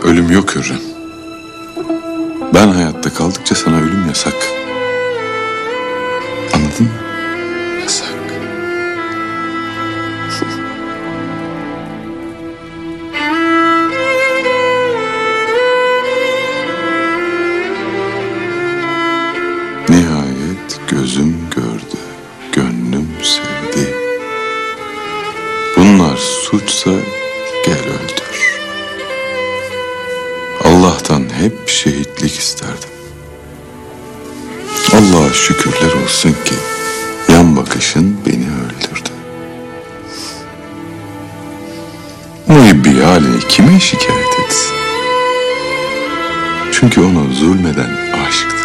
Ölüm yok Hürrem. Ben hayatta kaldıkça sana ölüm yasak. Anladın mı? Yasak. Nihayet gözüm gördü, gönlüm sevdi. Bunlar suçsa gel öldür. Allah'tan hep şehitlik isterdim. Allah'a şükürler olsun ki yan bakışın beni öldürdü. Muhibbi halini kime şikayet etsin? Çünkü ona zulmeden aşktı.